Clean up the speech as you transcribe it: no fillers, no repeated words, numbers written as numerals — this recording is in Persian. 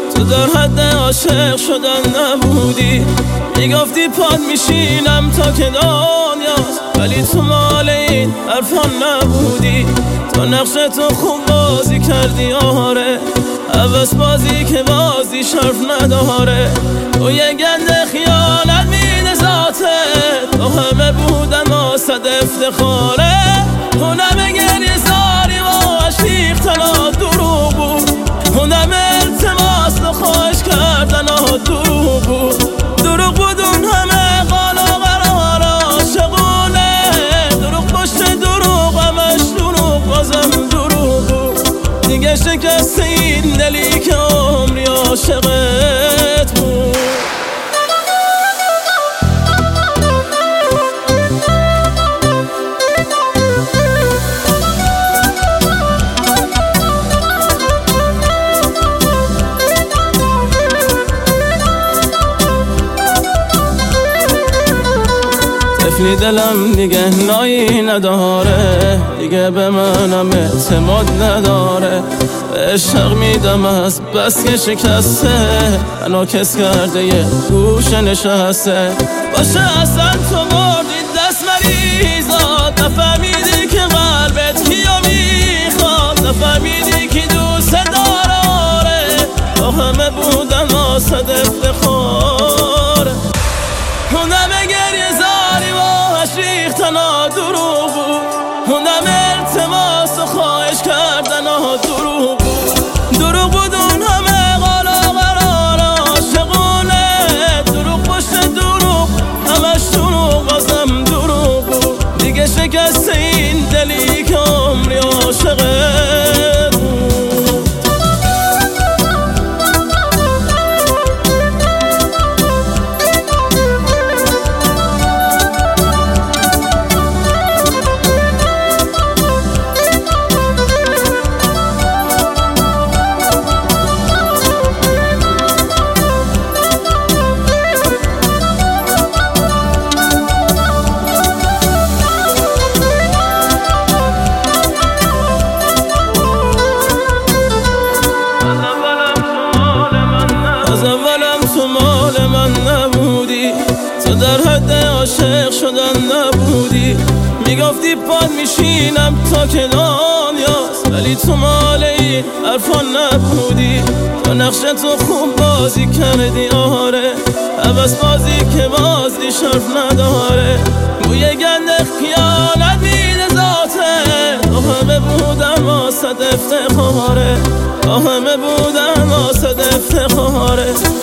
تو در حد عاشق شدن نبودی. میگفتی پاد میشینم تا که دنیاست، ولی تو مال این حرفان نبودی. تو نقشتو خوب بازی کردی آره، عوض بازی که بازی شرف نداره. تو یه گنده خیانت میده ذاتت، تو همه بودن واسد افتخاره. اونم گریه زاری و اشتیختنا دروغ بود، اونم التماس و خواهش کردن دروغ بود. دروغ بود اون همه قال و قرار عاشقونه، دروغ پشت دروغ همش دروغ بازم دروغ بود. دیگه شکست این دلی که عمری عاشقت بود. طفلی دلم دیگه نایی نداره، دیگه به منم اعتماد نداره. عشق میدم از بس که شکسته، منو کس کرده یه گوشه نشسته. باشه اصلا تو بردی دست مریضات، نفهمیدی که قلبت کیو میخواد، نفهمیدی که دوست داره. تو همه بودن واسد افتخاره. اونم گریه زاری و اشریختنا دروغ بود، اونم التماس و خواهش کردن دروغ بود. دروغ بود اون همه قال و قرار عاشقونه، دروغ پشت دروغ همش دروغ بازم دروغ بود. دیگه شکست این دلی که عمری عاشقت بود. تو در حد عاشق شدن نبودی. میگفتی پاد میشینم تا که دنیاست، ولی تو مال این حرفان نبودی. تو نقشتو خوب بازی کردی آره، عوض بازی که بازی شرف نداره. بوی گنده خیانت میده ذاتت، تو همه بودن واسد افتخاره، تو همه بودن واسد افتخاره.